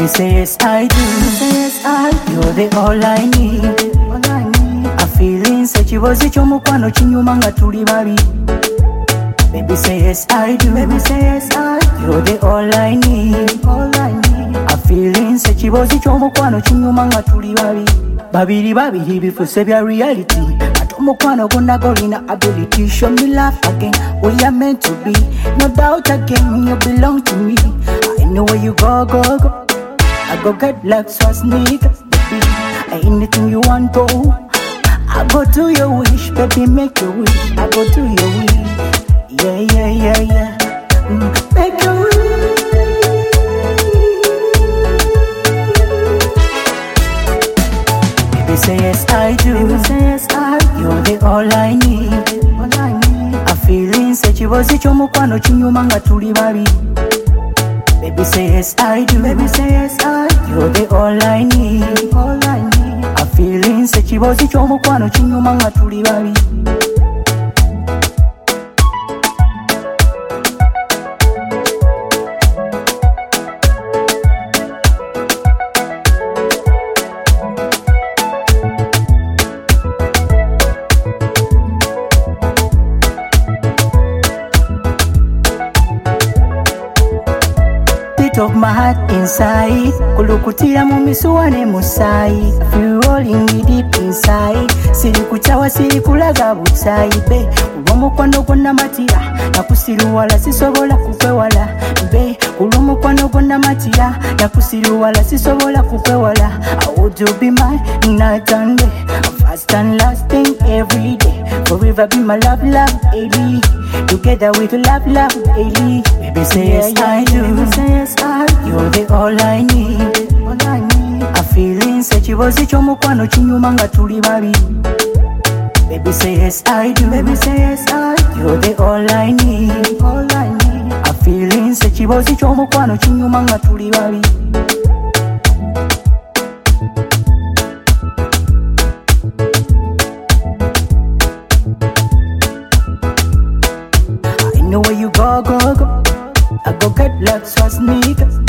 Baby say yes I do. You're the all I need. I feel inside chibozi chomukwano chinyuma nga tuli babi. Baby say yes I do. You're the all I need. I feel inside chibozi chomukwano chinyuma nga tuli babi. Babiri bifuse bya reality. Mukwano gonna golina ability. Show me love again. We are meant to be. No doubt again, you belong to me. I know where you go. I go get like Swasnika. Anything you want, go. I go do your wish, baby, make your wish. I go do your wish. Yeah. Make your wish. Baby say yes I do. You're the all I need. I feel inside chibozi chomukwano chinyuma nga tuli babi. Baby say yes I do. You're the all I need. I feel inside chibozi chomukwano chinyuma nga tuli babi. Of my heart inside, kulukutira mu misuwa ne musai. Feel rolling deep inside. Siri kuchawa siri kulaga butai be. Ulomukwano gonna matira, nakusiruwala sisobola kukwewala be. Ulomukwano gonna matira, nakusiruwala sisobola kukwewala. I would you be my night and day, fast and lasting every day. Forever be my love, Ellie. Together with love, Ellie. Baby say yes I do. You're the all I need. I feel inside chibozi chomukwano chinyuma nga tuli babi. Baby say yes I do. You're the all I need. I feel inside chibozi chomukwano chinyuma nga tuli babi. I know where you go. I go get like Swasnika.